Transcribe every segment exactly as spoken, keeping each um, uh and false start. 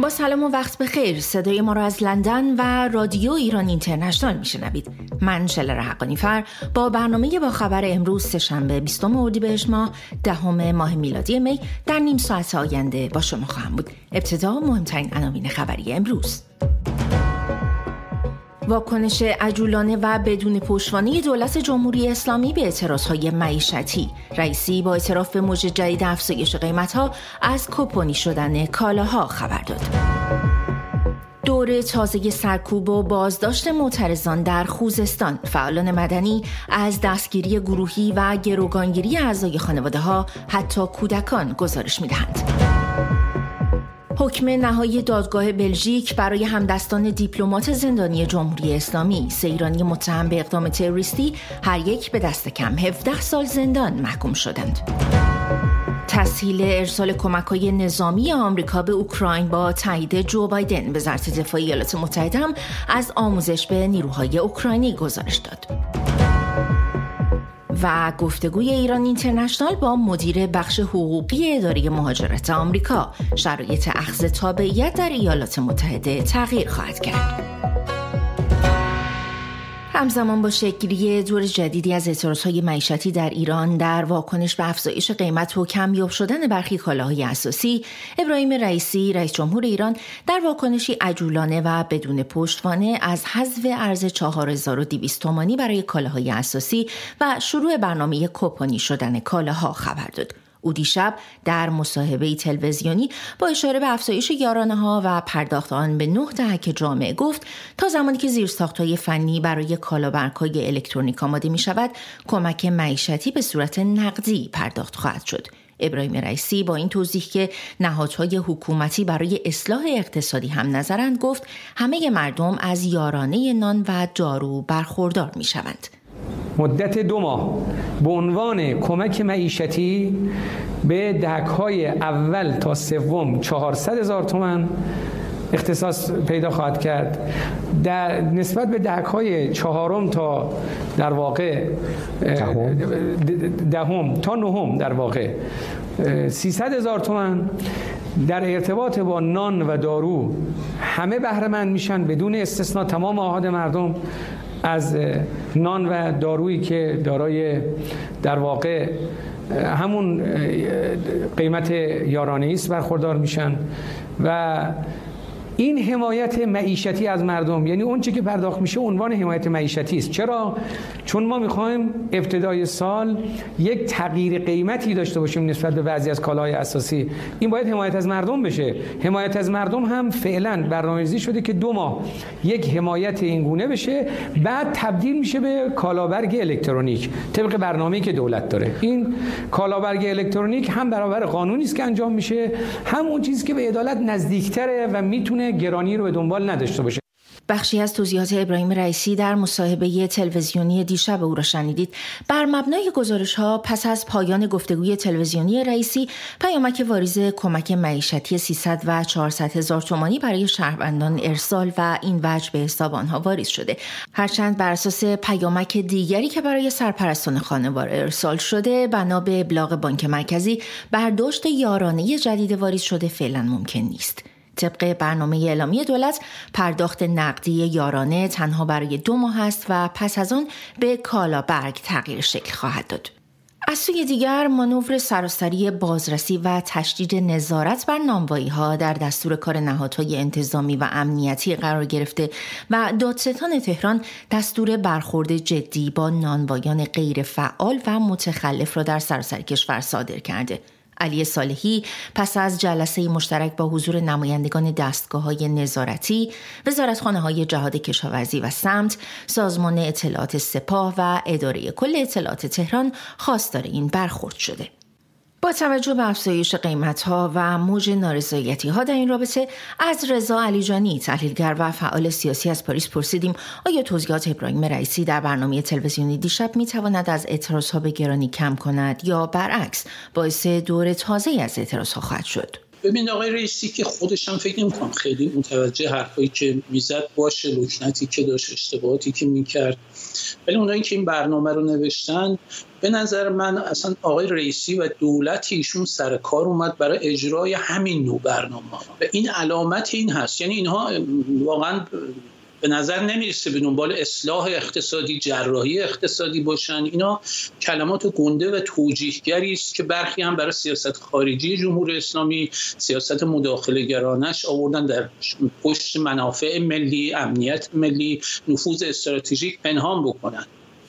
با سلام و وقت بخیر. صدای ما را از لندن و رادیو ایران اینترنشنال میشنوید. من شلر حقانیفر با برنامه با خبر امروز سه‌شنبه بیستم اردیبهشت ماه دهم ماه میلادی می در نیم ساعت آینده با شما خواهم بود. ابتدا مهمترین عناوین خبری امروز. واکنش عجولانه و بدون پشتوانه دولت جمهوری اسلامی به اعتراضهای معیشتی. رئیسی با اعتراف به موج جدید افزایش قیمت‌ها از کپونی شدن کالاها خبر داد. دوره تازه سرکوب و بازداشت معترضان در خوزستان. فعالان مدنی از دستگیری گروهی و گروگانگیری اعضای خانواده‌ها حتی کودکان گزارش می‌دهند. حکم نهایی دادگاه بلژیک برای همدستان دیپلمات زندانی جمهوری اسلامی، سه ایرانی متهم به اقدام تروریستی، هر یک به دست کم هفده سال زندان محکوم شدند. تسهیل ارسال کمک‌های نظامی آمریکا به اوکراین با تایید جو بایدن. وزارت دفاع ایالات متحده هم از آموزش به نیروهای اوکراینی گزارش داد. و گفتگوی ایران اینترنشنال با مدیر بخش حقوقی اداره مهاجرت آمریکا. شرایط اخذ تابعیت در ایالات متحده تغییر خواهد کرد. همزمان با شکل‌گیری دور جدیدی از اعتراضهای معیشتی در ایران در واکنش به افزایش قیمت و کمیاب شدن برخی کالاهای اساسی، ابراهیم رئیسی رئیس جمهور ایران در واکنشی عجولانه و بدون پشتوانه از حذف ارز چهار هزار و دویست تومانی برای کالاهای اساسی و شروع برنامه کپونی شدن کالاها خبر داد. او دیشب در مصاحبه تلویزیونی با اشاره به افزایش یارانه‌ها و پرداخت آن به نه دهک جامعه گفت تا زمانی که زیرساخت‌های فنی برای کالابرگ‌های الکترونیک آماده می‌شود، کمک معیشتی به صورت نقدی پرداخت خواهد شد. ابراهیم رئیسی با این توضیح که نهادهای حکومتی برای اصلاح اقتصادی هم نظرند گفت همه مردم از یارانه نان و دارو برخوردار می‌شوند. مدت دو ماه به عنوان کمک معیشتی به دهک‌های اول تا سوم چهارصد هزار تومان اختصاص پیدا خواهد کرد. در نسبت به دهک‌های چهارم تا در واقع دهم, دهم تا نهم در واقع سیصد هزار تومان در ارتباط با نان و دارو همه بهره مند میشن بدون استثنا. تمام آحاد مردم از نان و دارویی که دارای در واقع همون قیمت یارانه‌ای است برخوردار میشن و این حمایت معیشتی از مردم، یعنی اون چی که پرداخت میشه عنوان حمایت معیشتی است. چرا؟ چون ما میخوایم ابتدای سال یک تغییر قیمتی داشته باشیم نسبت به بعضی از کالاهای اساسی. این باید حمایت از مردم بشه. حمایت از مردم هم فعلا برنامه‌ریزی شده که دو ماه یک حمایت این گونه بشه، بعد تبدیل میشه به کالابرگ الکترونیک طبق برنامه‌ای که دولت داره. این کالابرگ الکترونیک هم برابر قانونی است که انجام میشه، هم اون چیزی که به عدالت نزدیکتره و میتونه گرانی رو به دنبال نداشته باشه. بخشی از توضیحات ابراهیم رئیسی در مصاحبه تلویزیونی دیشب او را شنیدید. بر مبنای گزارش‌ها پس از پایان گفتگوی تلویزیونی رئیسی، پیامک واریز کمک معیشتی سیصد و چهارصد هزار تومانی برای شهروندان ارسال و این وجه به حساب آنها واریز شده. هرچند بر اساس پیامک دیگری که برای سرپرستان خانوار ارسال شده، بنا به ابلاغ بانک مرکزی، برداشت یارانه جدید واریز شده فعلا ممکن نیست. طبق برنامه اعلامی دولت، پرداخت نقدی یارانه تنها برای دو ماه است و پس از آن به کالابرگ تغییر شکل خواهد داد. از سوی دیگر، مانور سراسری بازرسی و تشدید نظارت بر نانوایی‌ها در دستور کار نهادهای انتظامی و امنیتی قرار گرفته و دادستان تهران دستور برخورد جدی با نانوایان غیر فعال و متخلف را در سراسر کشور صادر کرده. علی صالحی پس از جلسه مشترک با حضور نمایندگان دستگاه‌های نظارتی، وزارتخانه‌های جهاد کشاورزی و سمت، سازمان اطلاعات سپاه و اداره کل اطلاعات تهران خواستار این برخورد شده. با توجه به افزایش قیمت‌ها و موج نارضایتی‌ها در این رابطه از رضا علیجانی، تحلیلگر و فعال سیاسی از پاریس پرسیدیم آیا توضیحات ابراهیم رئیسی در برنامه تلویزیونی دیشب می‌تواند از اعتراض‌ها به گرانی کم کند یا برعکس باعث دور تازه‌ای از اعتراض‌ها خواهد شد؟ ببین آقای رئیسی که خودش هم فکر نمی‌کنم خیلی متوجه حرفایی که میزد باشه، لکنتی که داشت، اشتباهاتی که میکرد، ولی اونایی که این برنامه رو نوشتن به نظر من اصلا آقای رئیسی و دولت ایشون سر کار اومد برای اجرای همین نوع برنامه و این علامت این هست. یعنی اینها واقعا به نظر نمیرسه به دنبال اصلاح اقتصادی، جراحی اقتصادی باشن. اینا کلمات گنده و توجیهگری است که برخی هم برای سیاست خارجی جمهوری اسلامی، سیاست مداخله گرانش آوردن در پشت منافع ملی، امنیت ملی، نفوذ استراتژیک پنهان بکنن.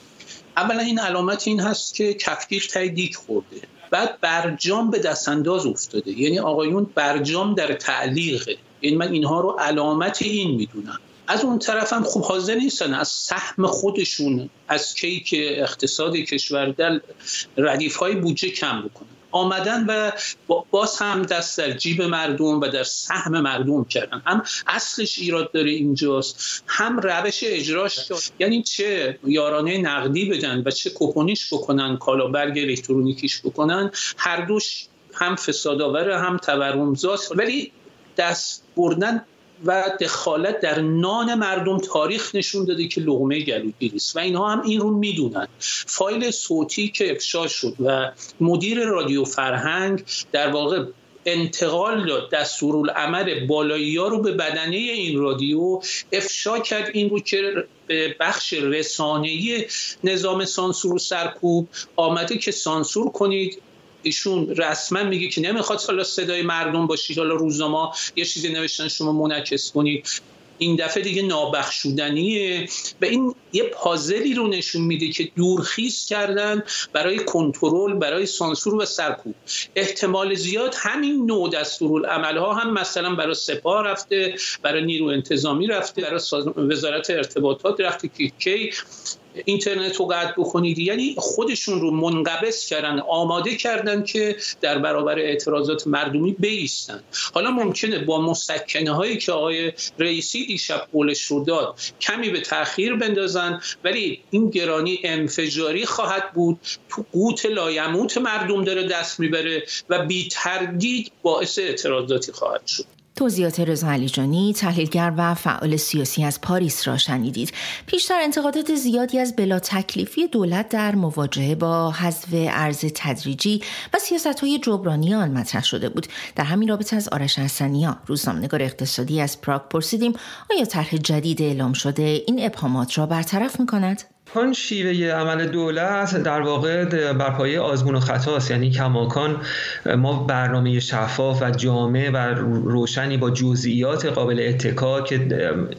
اولا این علامت این هست که کفگیر تای دیگ خورده، بعد برجام به دست انداز افتاده. یعنی آقایون برجام در تعلیقه. یعنی من اینها رو علامت این میدونم. از اون طرف هم خوب حاضر نیستن از سهم خودشون از کیک اقتصاد کشور در ردیف‌های بودجه کم بکنن. آمدن و باز هم دست در جیب مردم و در سهم مردم کردن. هم اصلش ایراد داره اینجاست، هم روش اجراش. یعنی چه یارانه نقدی بدن و چه کوپونیش بکنن، کالابرگ الکترونیکیش بکنن، هر دوش هم فسادآور هم تورمزاست. ولی دست بردن و دخالت در نان مردم تاریخ نشون داده که لقمه گلوگیری است و اینها هم این رو میدونن. فایل صوتی که افشا شد و مدیر رادیو فرهنگ در واقع انتقال داد دستورالعمل بالایی‌ها رو به بدنه این رادیو افشا کرد، این رو که بخش رسانه‌ای نظام سانسور و سرکوب آمده که سانسور کنید. ایشون رسما میگه که نمیخواد حالا صدای مردم باشید، حالا روزنامه یه چیزی نوشتن شما منعکس کنید. این دفعه دیگه نابخشودنیه و این یه پازلی رو نشون میده که دورخیز کردن برای کنترل، برای سانسور و سرکوب. احتمال زیاد همین نوع دستورالعمل‌ها هم مثلا برای سپاه رفته، برای نیرو انتظامی رفته، برای وزارت ارتباطات رفته که کی اینترنت رو قطع بکنید. یعنی خودشون رو منقبض کردن، آماده کردن که در برابر اعتراضات مردمی بایستن. حالا ممکنه با مسکنه هایی که آقای رئیسی دیشب قولش رو داد کمی به تأخیر بندازن، ولی این گرانی انفجاری خواهد بود، تو قوت لایموت مردم داره دست میبره و بی تردید باعث اعتراضاتی خواهد شد. توضیحات رضا علیجانی، تحلیلگر و فعال سیاسی از پاریس را شنیدید. پیشتر انتقادات زیادی از بلا تکلیفی دولت در مواجهه با حذف ارز تدریجی و سیاست‌های جبرانی آن مطرح شده بود. در همین رابطه از آرش حسنی‌ها، روزنامه‌نگار اقتصادی از پراگ پرسیدیم آیا طرح جدید اعلام شده این ابهامات را برطرف می‌کند؟ آن شیوه عمل دولت در واقع بر پایه آزمون و خطاست. یعنی کماکان ما برنامه شفاف و جامع و روشنی با جزئیات قابل اتکا که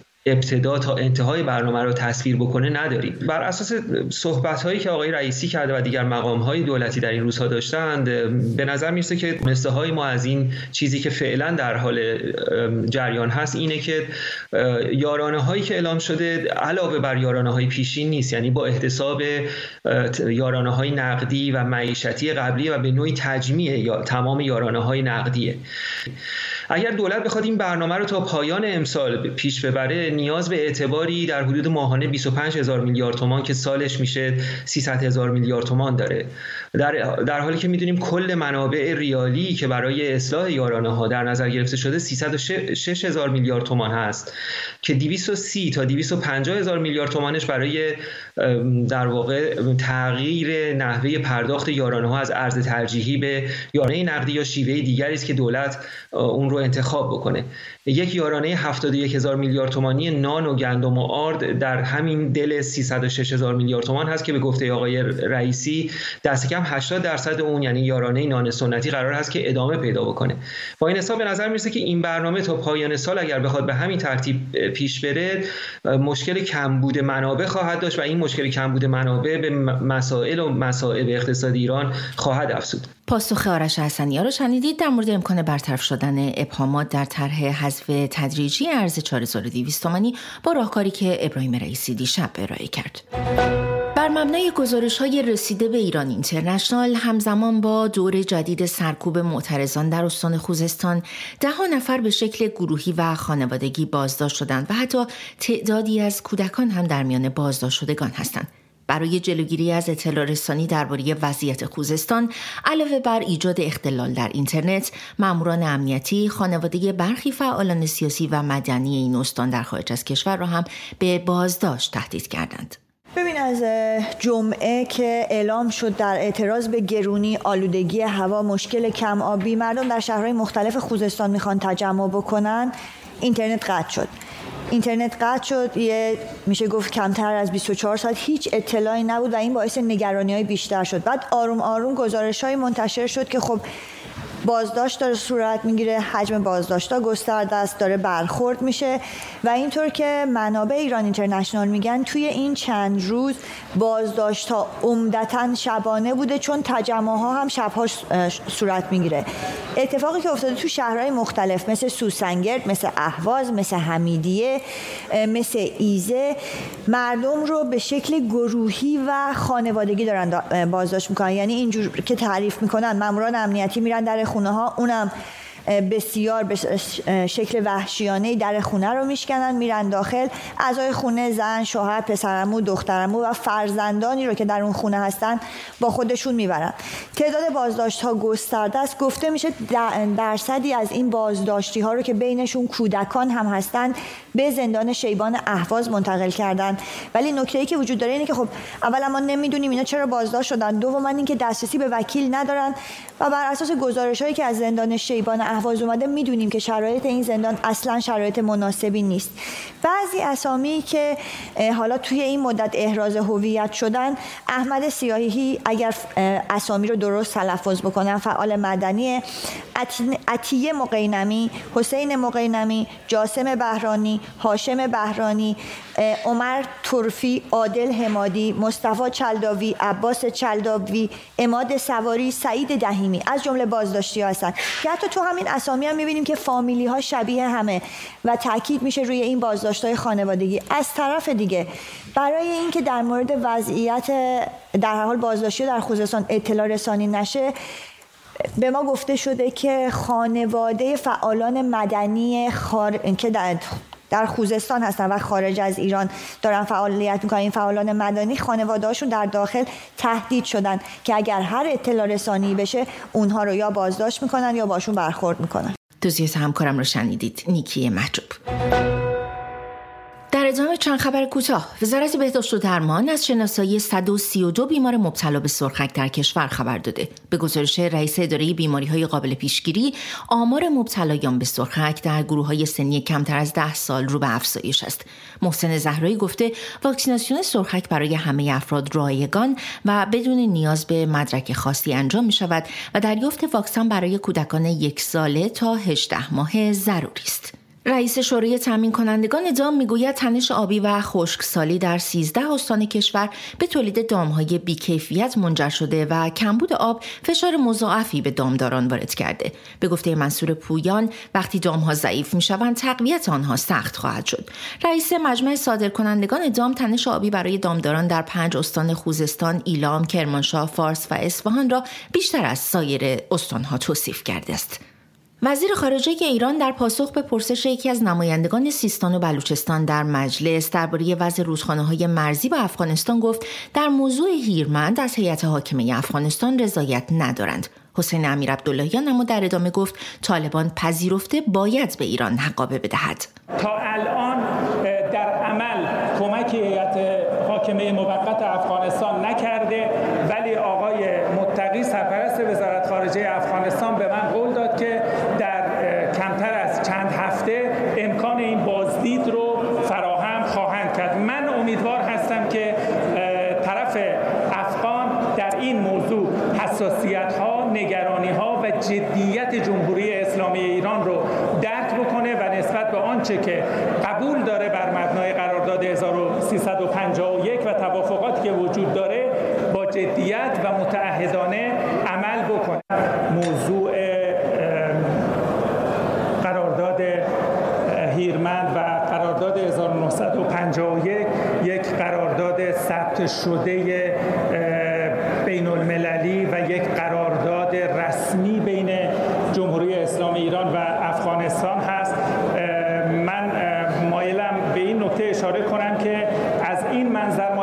ابتدا تا انتهای برنامه رو تصویر بکنه نداریم. بر اساس صحبت‌هایی که آقای رئیسی کرده و دیگر مقام‌های دولتی در این روزها داشتند، به نظر میرسه که نسخه‌های ما از این چیزی که فعلا در حال جریان هست اینه که یارانه‌هایی که اعلام شده علاوه بر یارانه‌های پیشین نیست، یعنی با احتساب یارانه‌های نقدی و معیشتی قبلی و به نوعی تجمیع یا تمام یارانه‌های نقدیه. اگر دولت بخواد این برنامه رو تا پایان امسال پیش ببره، نیاز به اعتباری در حدود ماهانه بیست و پنج هزار میلیارد تومان که سالش میشه سیصد هزار میلیارد تومان داره. در در حالی که میدونیم کل منابع ریالی که برای اصلاح یارانه ها در نظر گرفته شده سیصد و شش هزار میلیارد تومان هست که دویست و سی تا دویست و پنجاه هزار میلیارد تومانش برای در واقع تغییر نحوه پرداخت یارانه ها از ارز ترجیحی به یارانه نقدی یا شیوه دیگری است که دولت اون رو انتخاب بکنه. یک یارانه هفتاد و یک هزار میلیارد تومانی نان و گندم و آرد در همین دل سیصد و شش هزار میلیارد تومان هست که به گفته آقای رئیسی دست کم هشتاد درصد اون، یعنی یارانه نان سنتی، قرار هست که ادامه پیدا بکنه. با این حساب به نظر میرسه که این برنامه تا پایان سال اگر بخواد به همین ترتیب پیش بره، مشکل کمبود منابع خواهد داشت و این مشکل کمبود منابع به مسائل و مصائب اقتصادی ایران خواهد افزود. پاسخ آرش حسنی‌ها رو شنیدید در مورد امکان برطرف شدن ابهامات در طرح حذف تدریجی ارز چهار هزار و دویست تومانی با راهکاری که ابراهیم رئیسی دیشب ارائه کرد. بر مبنای گزارش‌های رسیده به ایران اینترنشنال، همزمان با دور جدید سرکوب معترضان در استان خوزستان، ده ها نفر به شکل گروهی و خانوادگی بازداشت شدند و حتی تعدادی از کودکان هم در میان بازداشت شدگان هستند. برای جلوگیری از اطلاع رسانی درباره وضعیت خوزستان، علاوه بر ایجاد اختلال در اینترنت، ماموران امنیتی خانواده برخی فعالان سیاسی و مدنی این استان در خارج از کشور را هم به بازداشت تهدید کردند. ببین، از جمعه که اعلام شد در اعتراض به گرونی، آلودگی هوا، مشکل کم آبی، مردم در شهرهای مختلف خوزستان میخوان تجمع بکنن، اینترنت قطع شد. اینترنت قطع شد، یه میشه گفت کمتر از بیست و چهار ساعت هیچ اطلاعی نبود و این باعث نگرانی‌های بیشتر شد. بعد آروم آروم گزارش‌های منتشر شد که خب بازداشت داره صورت میگیره، حجم بازداشت‌ها گسترده است، داره برخورد میشه و اینطور که منابع ایران اینترنشنال میگن توی این چند روز بازداشت‌ها عمدتاً شبانه بوده، چون تجمع‌ها هم شب‌ها صورت میگیره. اتفاقی که افتاده تو شهرهای مختلف مثل سوسنگرد، مثل اهواز، مثل حمیدیه، مثل ایزه، مردم رو به شکل گروهی و خانوادگی دارن بازداشت میکنن. یعنی اینجور که تعریف میکنن، ماموران امنیتی میرن در خونه ها، اونم بسیار به شکل وحشیانه در خونه رو میشکنن، میرن داخل، اعضای خونه، زن، شوهر، پسرعمو، دخترعمو و فرزندانی رو که در اون خونه هستن با خودشون میبرن. تعداد بازداشت ها گسترده است. گفته میشه درصدی از این بازداشتی ها رو که بینشون کودکان هم هستن به زندان شیبان اهواز منتقل کردن. ولی نکته‌ای که وجود داره اینه که خب اولا ما نمیدونیم اینا چرا بازداشت شدن، دوما اینکه دسترسی به وکیل ندارن و بر اساس گزارش‌هایی که از زندان شیبان اهواز اومده میدونیم که شرایط این زندان اصلا شرایط مناسبی نیست. بعضی اسامی که حالا توی این مدت احراز هویت شدن، احمد سیاهی اگر اسامی رو درست تلفظ بکنم فعال مدنی، عطیه مقینمی، حسین مقینمی، جاسم بهرانی، هاشم بهرانی، عمر طرفی، عادل حمادی، مصطفی چلداوی، عباس چلداوی، عماد سواری، سعید دهیمی از جمله بازداشتی ها هستن که حتی تو همین اسامی هم میبینیم که فامیلی ها شبیه همه و تاکید میشه روی این بازداشت های خانوادگی. از طرف دیگه برای اینکه در مورد وضعیت در حال بازداشتی در خوزستان اطلاع رسانی نشه، به ما گفته شده که خانواده فعالان مدنی خار... که در در خوزستان هستن و خارج از ایران دارن فعالیت میکنن، این فعالان مدنی خانواده‌هاشون در داخل تهدید شدن که اگر هر اطلاع رسانی بشه اونها رو یا بازداشت میکنن یا باشون برخورد میکنن. توضیحات همکارم رو شنیدید، نیکی محجوب. در ادامه چند خبر کوتاه، وزارت بهداشت و درمان از شناسایی صد و سی و دو بیمار مبتلا به سرخک در کشور خبر داده. به گزارش رئیس اداره بیماری‌های قابل پیشگیری، آمار مبتلایان به سرخک در گروه‌های سنی کمتر از ده سال رو به افزایش است. محسن زهرایی گفته واکسیناسیون سرخک برای همه افراد رایگان و بدون نیاز به مدرک خاصی انجام می‌شود و دریافت واکسن برای کودکان یک ساله تا هجده ماهه ضروری است. رئیس شورای تامین کنندگان دام میگوید تنش آبی و خشکسالی در سیزده استان کشور به تولید دامهای بیکیفیت منجر شده و کمبود آب فشار مضاعفی به دامداران وارد کرده. به گفته منصور پویان، وقتی دامها ضعیف میشوند تقویت آنها سخت خواهد شد. رئیس مجمع صادرکنندگان دام تنش آبی برای دامداران در پنج استان خوزستان، ایلام، کرمانشاه، فارس و اصفهان را بیشتر از سایر استانها توصیف کرده است. وزیر خارجه ایران در پاسخ به پرسش یکی از نمایندگان سیستان و بلوچستان در مجلس درباره وضع رودخانه‌های مرزی با افغانستان گفت در موضوع هیرمند از هیئت حاکمه افغانستان رضایت ندارند. حسین امیرعبداللهیان اما در ادامه گفت طالبان پذیرفته باید به ایران حقابه بدهد. تا الان در عمل کمک هیئت حاکمه موقت افغانستان نکرده، ولی آقای متقی سرپرست وزارت خارجه افغانستان به من قول داد که در کمتر از چند هفته امکان این بازدید رو فراهم خواهند کرد. من امیدوار هستم که طرف افغان در این موضوع حساسیت‌ها، نگرانی‌ها و جدیت جمهوری اسلامی ایران رو درک بکنه و نسبت به آنچه که قبول داره بر مبنای قرارداد هزار و سیصد و پنجاه و یک و توافقاتی که وجود داره با جدیت و متعهدانه عمل بکنه. موضوع قرارداد هیرمند و قرارداد هزار و نهصد و پنجاه و یک یک قرارداد ثبت شده بین المللی و یک قرارداد رسمی بین جمهوری اسلامی ایران و افغانستان هست. من مایلم به این نکته اشاره کنم که از این منظر ما در دست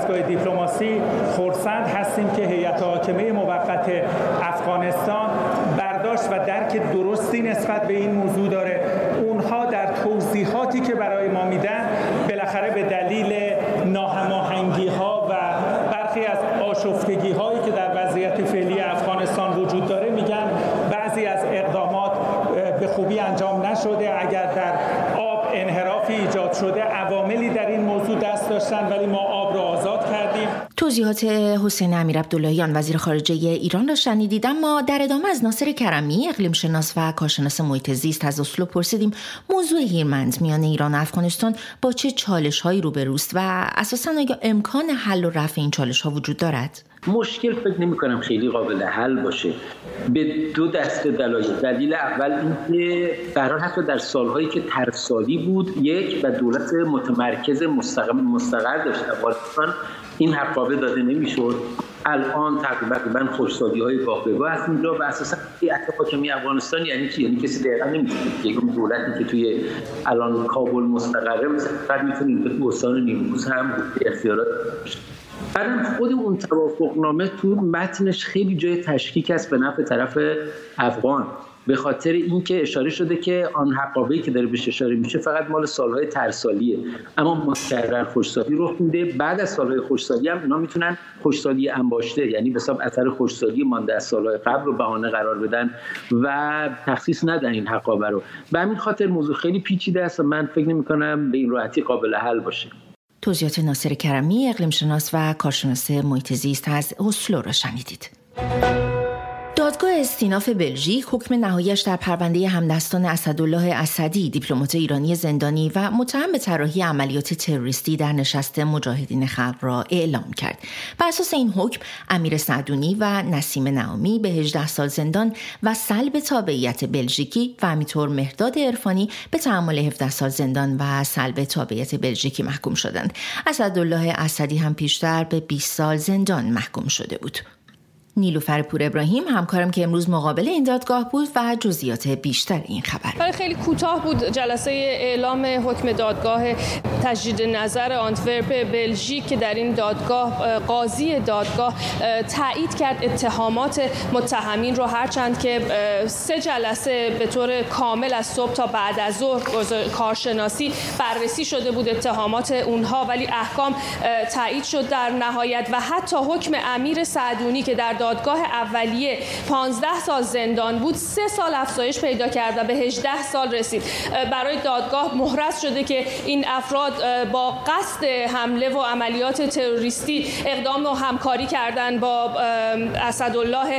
دستگاه دیپلماسی خرسند هستیم که هیئت حاکمه موقت افغانستان برداشت و درک درستی نسبت به این موضوع داره. اونها در توضیحاتی که برای ما میدن بالاخره به دلیل ناهماهنگی‌ها و برخی از آشفتگی‌هایی که در وضعیت فعلی افغانستان وجود داره میگن بعضی از اقدامات به خوبی انجام نشده. اگر در آب انحرافی ایجاد شده عواملی در این موضوع دست داشتن، ولی ما آب را آزاد کردیم. توضیحات حسین امیرعبداللهیان وزیر خارجه ایران را شنیدید. اما در ادامه از ناصر کرمی اقلیم شناس و کارشناس محیط زیست از اسلو پرسیدیم موضوع هیرمند میان ایران و افغانستان با چه چالش‌هایی روبروست و اساساً آیا امکان حل و رفع این چالش‌ها وجود دارد؟ مشکل فکر نمی کنم خیلی قابل حل باشه به دو دسته دلایل. دلیل اول اینکه قرار حتی در سالهایی که ترسالی بود یک و دولت متمرکز مستقر مستقر داشت افغانستان این حقابه داده نمیشد. الان تقریبا خوشسالی‌های گاه به گاه از اینجا و اساسا هیئت حاکمه افغانستان یعنی چی؟ یعنی کسی دقیقاً نمی‌دونه که یک دولتی که توی الان کابل مستقره مثلا می‌تونه تو استان نیمروز هم اختیارات داشته. بعدم خود اون توافقنامه تو متنش خیلی جای تشکیک است به نفع طرف افغان، به خاطر اینکه اشاره شده که آن حقابه‌ای که داره بهش اشاره میشه فقط مال سالهای ترسالیه، اما متکرر خشکسالی رخ میده. بعد از سالهای خشکسالی هم اینا میتونن خشکسالی انباشته، یعنی به حساب اثر خشکسالی مانده از سالهای قبل رو بهانه قرار بدن و تخصیص ندن این حقابه رو. به همین خاطر موضوع خیلی پیچیده است و من فکر نمی‌کنم به این راحتی قابل حل باشه. توضیحات ناصر کرمی اقلیم شناس و کارشناس محیط زیست از اسلو را شنیدید. دادگاه استیناف بلژیک حکم نهاییش در پرونده همدستان اسدالله اسدی دیپلمات ایرانی زندانی و متهم به طراحی عملیات تروریستی در نشست مجاهدین خلق را اعلام کرد. بر اساس این حکم امیر سعدونی و نسیم نعامی به هجده سال زندان و سلب تابعیت بلژیکی و همینطور مهرداد عرفانی به تحمل هفده سال زندان و سلب تابعیت بلژیکی محکوم شدند. اسدالله اسدی هم پیشتر به بیست سال زندان محکوم شده بود. نیلوفر پور ابراهیم همکارم که امروز مقابل این دادگاه بود و جزئیات بیشتر این خبر. خیلی کوتاه بود جلسه اعلام حکم دادگاه تجدید نظر آنتورپ بلژیک که در این دادگاه قاضی دادگاه تایید کرد اتهامات متهمین رو، هرچند که سه جلسه به طور کامل از صبح تا بعد از ظهر کارشناسی بررسی شده بود اتهامات اونها، ولی احکام تایید شد در نهایت و حتی حکم امیر سعدونی که در دادگاه اولیه پانزده سال زندان بود سه سال افزایش پیدا کرد و به هجده سال رسید. برای دادگاه محرز شده که این افراد با قصد حمله و عملیات تروریستی اقدام و همکاری کردن با اسدالله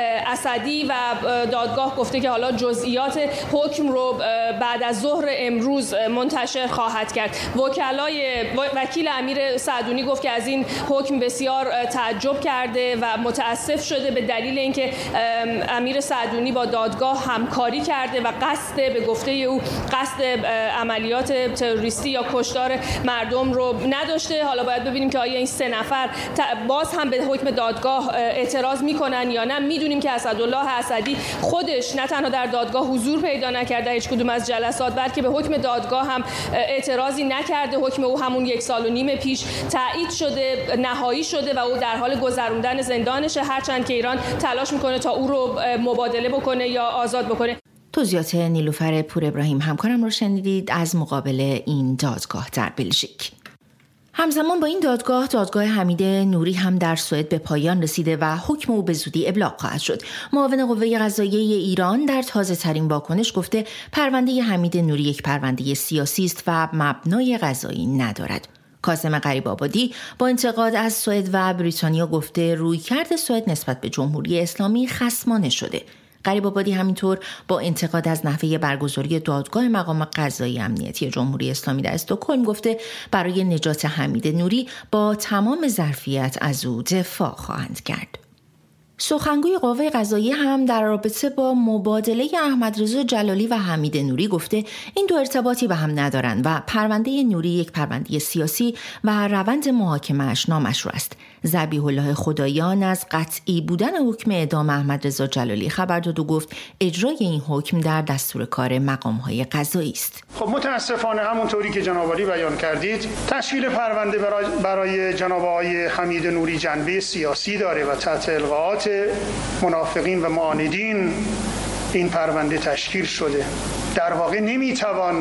اسدی و دادگاه گفته که حالا جزئیات حکم رو بعد از ظهر امروز منتشر خواهد کرد. وکلای وکیل امیر سعدونی گفت که از این حکم بسیار تعجب کرده و متاسف شده به دلیل اینکه امیر سعدونی با دادگاه همکاری کرده و قصد به گفته او قصد عملیات تروریستی یا کشتار مردم رو نداشته. حالا باید ببینیم که آیا این سه نفر باز هم به حکم دادگاه اعتراض میکنن یا نه. میدونیم که اسدالله اسدی خودش نه تنها در دادگاه حضور پیدا نکرده هیچ کدوم از جلسات، بلکه به حکم دادگاه هم اعتراضی نکرده. حکم او همون یک سال و نیم پیش تایید شده، نهایی شده و او در حال گذروندن زندانشه، هرچند که ایران تلاش میکنه تا او رو مبادله بکنه یا آزاد بکنه. توضیحات نیلوفر پور ابراهیم همکارم رو شنیدید از مقابل این دادگاه در بلژیک. همزمان با این دادگاه دادگاه حمید نوری هم در سوئد به پایان رسیده و حکم او به زودی ابلاغ خواهد شد. معاون قوه قضاییه ایران در تازه ترین واکنش گفته پرونده حمید نوری یک پرونده سیاسی است و مبنای قضایی ندارد. کاظم غریب‌آبادی با انتقاد از سوئد و بریتانیا گفته رویکرد سوئد نسبت به جمهوری اسلامی خصمانه شده. غریب‌آبادی همینطور با انتقاد از نحوه برگزاری دادگاه مقام قضایی امنیتی جمهوری اسلامی در استکهلم گفته برای نجات حمید نوری با تمام ظرفیت از او دفاع خواهند کرد. سخنگوی قوه قضاییه هم در رابطه با مبادله احمدرضا جلالی و حمید نوری گفته این دو ارتباطی به هم ندارند و پرونده نوری یک پرونده سیاسی و روند محاکمه‌اش نامشروع است. ذبیح الله خدایان از قطعی بودن حکم اعدام احمدرضا جلالی خبر داد و گفت اجرای این حکم در دستور کار مقام‌های قضایی است. خب متاسفانه همونطوری که جناب عالی بیان کردید، تشکیل پرونده برای, برای جناب آقای حمید نوری جنبه سیاسی داره و تحت القاءات منافقین و معاندین این پرونده تشکیل شده. در واقع نمیتوان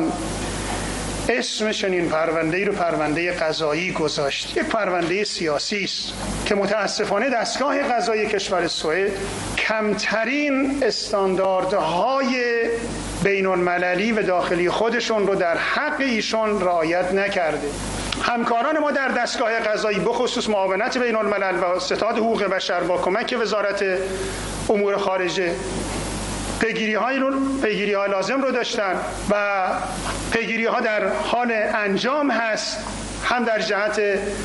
اسم چنین پرونده ای رو پرونده قضایی گذاشت. یک پرونده سیاسی است که متاسفانه دستگاه قضایی کشور سوئد کمترین استانداردهای بین المللی و داخلی خودشون رو در حق ایشون رعایت نکرده. همکاران ما در دستگاه قضایی بخصوص معاونت بین الملل و ستاد حقوق بشر با کمک وزارت امور خارجه پیگیری های رو پیگیری های لازم رو داشتن و پیگیری ها در حال انجام هست، هم در جهت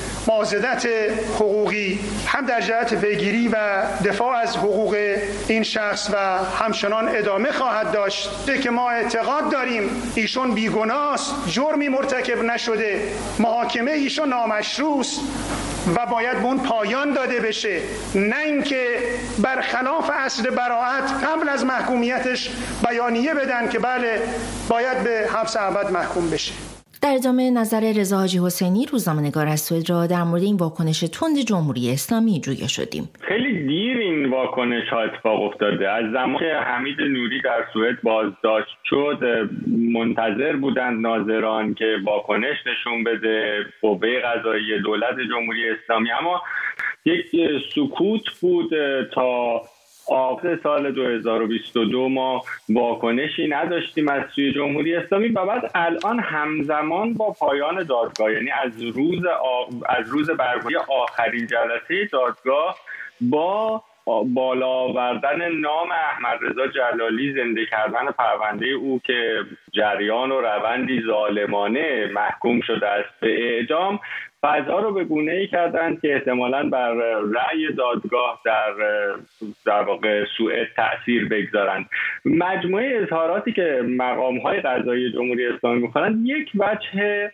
معاضدت حقوقی، هم در جهت پیگیری و دفاع از حقوق این شخص و همچنان ادامه خواهد داشت که ما اعتقاد داریم ایشون بیگناه است، جرمی مرتکب نشده، محاکمه ایشون نامشروع است و باید به اون پایان داده بشه، نه اینکه برخلاف اصل براءت قبل از محکومیتش بیانیه بدن که بله باید به حبس ابد محکوم بشه. در ادامه نظر رضا حاجی حسینی، روزنامه‌نگار از سوئد را در مورد این واکنش تند جمهوری اسلامی جویا شدیم. خیلی دیر این واکنش ها اتفاق افتاده. از زمان که حمید نوری در سوئد بازداشت شد منتظر بودند ناظران که واکنش نشون بده قوه قضاییه دولت جمهوری اسلامی، اما یک سکوت بود تا آخر سال دو هزار و بیست و دو. ما واکنشی نداشتیم از سوی جمهوری اسلامی و بعد الان همزمان با پایان دادگاه، یعنی از روز آ... از روز برگزاری آخرین جلسه دادگاه با بالا آوردن نام احمدرضا جلالی، زنده کردن پرونده او که جریان و روندی ظالمانه محکوم شده است به اعدام، فضا رو به گونه‌ای کردند که احتمالاً بر رأی دادگاه در در واقع سوئد تأثیر بگذارند. مجموعه اظهاراتی که مقام‌های قضایی جمهوری اسلامی می‌کنند یک وجه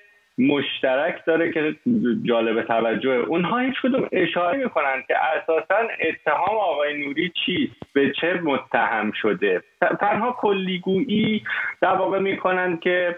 مشترک داره که جالب توجه. اونها هیچ کدوم اشاره می‌کنند که اساساً اتهام آقای نوری چیست، به چه متهم شده. تنها کلیگویی در واقع می‌کنند که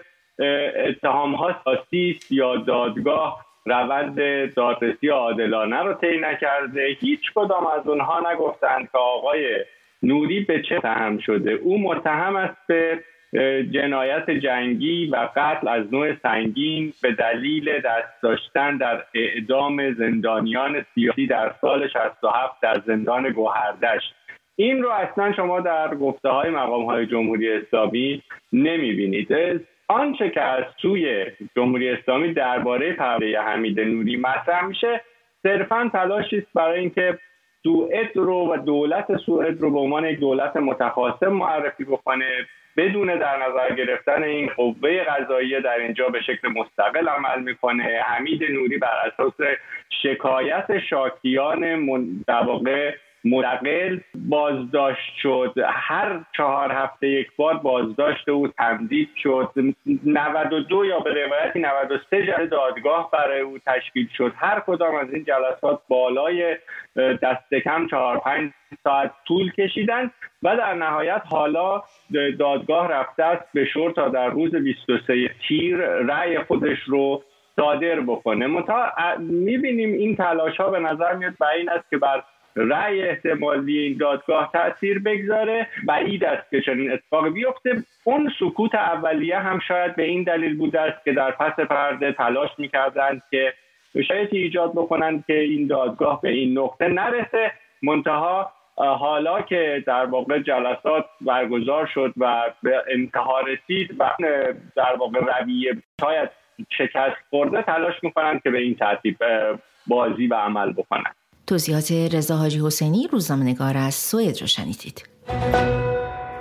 اتهام‌ها سیاسی است یا دادگاه روند دادرسی عادلانه رو طی نکرده. هیچ کدام از اونها نگفتند که آقای نوری به چه متهم شده. او متهم است به جنایت جنگی و قتل از نوع سنگین به دلیل دست داشتن در اعدام زندانیان سیاسی در سال شصت و هفت در زندان گوهردشت. این رو اصلا شما در گفته‌های مقام‌های جمهوری اسلامی نمی‌بینید. آنچه که از سوی جمهوری اسلامی درباره پرونده حمید نوری مطرح میشه صرفاً تلاشی است برای اینکه سوئد رو و دولت سوئد رو به عنوان یک دولت متخاصم معرفی بکنه، بدون در نظر گرفتن این قوه قضاییه در اینجا به شکل مستقل عمل میکنه. حمید نوری بر اساس شکایت شاکیان در واقع مستقل بازداشت شد. هر چهار هفته یک بار بازداشت او تمدید شد. نود و دو یا به روایتی نود و سه جلسه دادگاه برای او تشکیل شد. هر کدام از این جلسات بالای دست کم چهار پنج ساعت طول کشیدن و در نهایت حالا دادگاه رفته است به شور تا در روز بیست و سه تیر رأی خودش رو صادر بکنه. منتها می‌بینیم این تلاش‌ها به نظر میاد بر این است که بر رأی احتمالی این دادگاه تأثیر بگذاره. بعید است که چنین اتفاقی بیفته. اون سکوت اولیه هم شاید به این دلیل بوده است که در پس پرده تلاش می‌کردند که شایدی ایجاد بکنند که این دادگاه به این نقطه نرسه. منتها حالا که در واقع جلسات برگزار شد و به انتها رسید و در واقع رویه شاید شکست خورده، تلاش می‌کنند که به این ترتیب بازی و عمل بکنند. توضیحات رضا حاجی حسینی، روزنامه‌نگار از سوئد را شنیدید.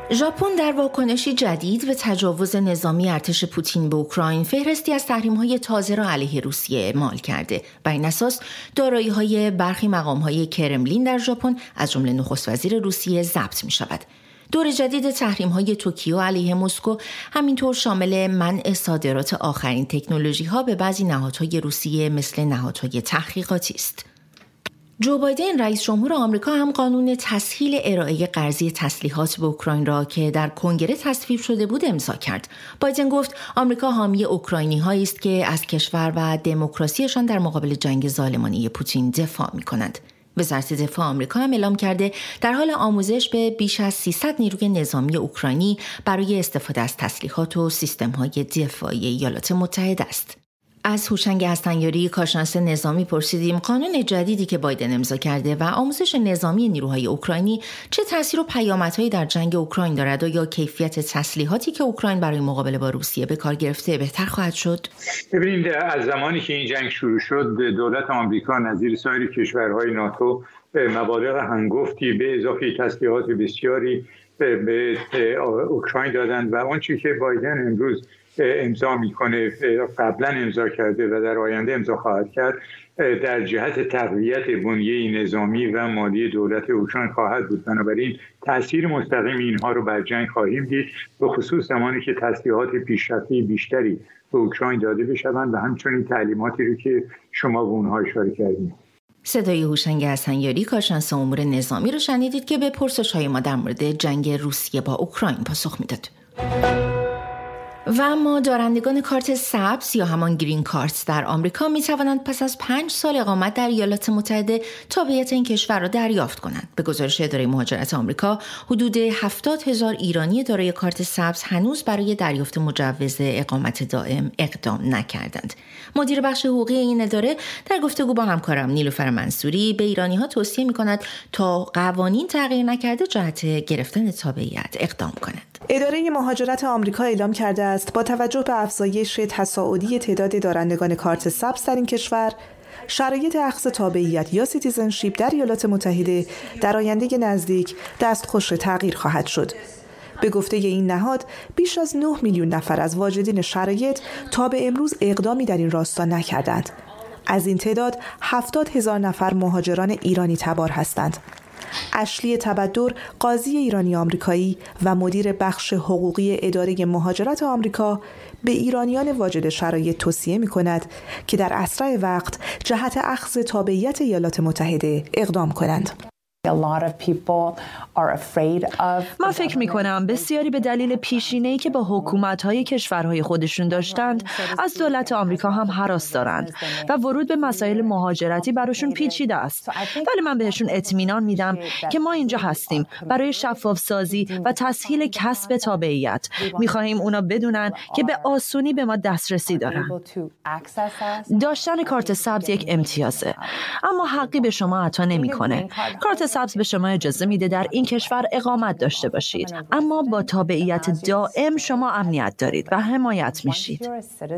ژاپن در واکنشی جدید به تجاوز نظامی ارتش پوتین به اوکراین فهرستی از تحریم‌های تازه را علیه روسیه اعمال کرده. بر این اساس دارایی‌های برخی مقام‌های کرملین در ژاپن از جمله نخست وزیر روسیه ضبط می‌شود. دور جدید تحریم‌های توکیو علیه مسکو همینطور شامل منع صادرات آخرین تکنولوژی‌ها به بعضی نهادهای روسیه مثل نهادهای تحقیقاتی است. جو بایدن رئیس جمهور آمریکا هم قانون تسهیل ارائه قرضی تسلیحات به اوکراین را که در کنگره تصویب شده بود امضا کرد. بایدن گفت آمریکا حامی اوکراینی‌هایی است که از کشور و دموکراسیشان در مقابل جنگ ظالمانه پوتین دفاع می‌کنند. وزارت دفاع آمریکا هم اعلام کرده در حال آموزش به بیش از سیصد نیروی نظامی اوکراینی برای استفاده از تسلیحات و سیستم‌های دفاعی ایالات متحده است. از هوشنگ حسنیاری کارشناس نظامی پرسیدیم قانون جدیدی که بایدن امضا کرده و آموزش نظامی نیروهای اوکراینی چه تاثیر و پیامدهایی در جنگ اوکراین دارد و یا کیفیت تسلیحاتی که اوکراین برای مقابله با روسیه به کار گرفته بهتر خواهد شد؟ ببینید از زمانی که این جنگ شروع شد دولت آمریکا نظیر سایر کشورهای ناتو مبالغ هنگفتی به اضافه تسلیحات بسیاری به اوکراین دادند و آنچه که بایدن امروز امضا میکنه قبلا امضا کرده و در آینده امضا خواهد کرد در جهت تقویت بنیه نظامی و مالی دولت اوکراین خواهد بود. بنابراین تأثیر مستقیم اینها رو بر جنگ خواهیم دید، به خصوص زمانی که تسلیحات پیشرفته بیشتری به اوکراین داده بشوند و همچنین تعلیماتی رو که شما به اونها اشاره کردید. صدای هوشنگ حسنیاری کارشناس امور نظامی رو شنیدید که به پرسش‌های ما در مورد جنگ روسیه با اوکراین پاسخ میداد. و اما دارندگان کارت سبز یا همان گرین کارت در آمریکا می توانند پس از پنج سال اقامت در ایالات متحده تابعیت این کشور را دریافت کنند. به گزارش اداره مهاجرت آمریکا، حدود هفتاد هزار ایرانی دارای کارت سبز هنوز برای دریافت مجوز اقامت دائم اقدام نکردند. مدیر بخش حقوقی این اداره در گفتگو با همکارم نیلوفر منصوری به ایرانی‌ها توصیه می‌کند تا قوانین تغییر نکرده جهت گرفتن تابعیت اقدام کنند. اداره مهاجرت آمریکا اعلام کرده است با توجه به افزایش تصاعدی تعداد دارندگان کارت سبز در این کشور، شرایط اخذ تابعیت یا سیتیزنشیپ در ایالات متحده در آینده نزدیک دستخوش تغییر خواهد شد. به گفته این نهاد، بیش از نه میلیون نفر از واجدین شرایط تا به امروز اقدامی در این راستا نکردند. از این تعداد هفتاد هزار نفر مهاجران ایرانی تبار هستند. اشلی تبدر، قاضی ایرانی آمریکایی و مدیر بخش حقوقی اداره مهاجرت آمریکا، به ایرانیان واجد شرایط توصیه می‌کند که در اسرع وقت جهت اخذ تابعیت ایالات متحده اقدام کنند. من فکر می کنم بسیاری به دلیل پیشینه‌ای که با حکومت‌های کشورهای خودشون داشتند از دولت آمریکا هم هراس دارند و ورود به مسائل مهاجرتی براشون پیچیده است. ولی من بهشون اطمینان میدم که ما اینجا هستیم برای شفاف سازی و تسهیل کسب تابعیت. می‌خواهیم اونا بدونن که به آسونی به ما دسترسی دارن. داشتن کارت سبز یک امتیازه، اما حقی به شما عطا نمی‌کنه. کارت سبز به شما اجازه میده در این کشور اقامت داشته باشید، اما با تابعیت دائم شما امنیت دارید و حمایت میشید.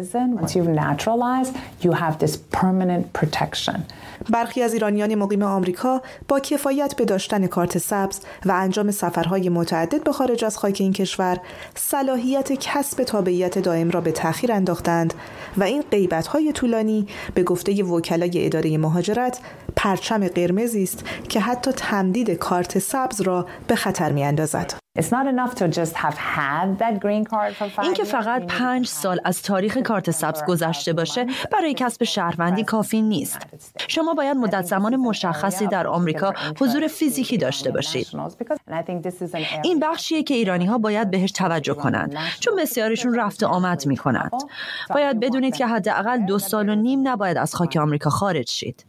برخی از ایرانیان مقیم آمریکا با کفایت به داشتن کارت سبز و انجام سفرهای متعدد به خارج از خاک این کشور صلاحیت کسب تابعیت دائم را به تأخیر انداختند و این غیبت‌های طولانی به گفته وکلای اداره مهاجرت پرچم قرمزی است که حتی تمدید کارت سبز را به خطر می‌اندازد. این که فقط پنج سال از تاریخ کارت سبز گذشته باشه برای کسب شهروندی کافی نیست. شما باید مدت زمان مشخصی در آمریکا حضور فیزیکی داشته باشید. این بخشیه که ایرانی‌ها باید بهش توجه کنند، چون بسیارشون رفت و آمد می‌کنند. باید بدونید که حداقل دو سال و نیم نباید از خاک آمریکا خارج شید.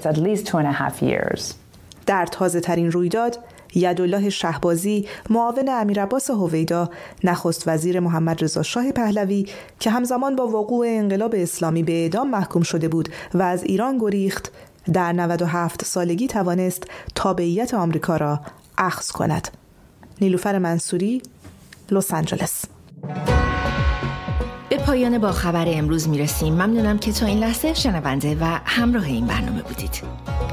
در تازه ترین رویداد، یدالله شهبازی، معاون امیرعباس هویدا، نخست وزیر محمد رضا شاه پهلوی که همزمان با وقوع انقلاب اسلامی به اعدام محکوم شده بود و از ایران گریخت، در نود و هفت سالگی توانست تابعیت آمریکا را اخذ کند. نیلوفر منصوری، لس آنجلس. به پایان با خبر امروز میرسیم. ممنونم که تا این لحظه شنونده و همراه این برنامه بودید.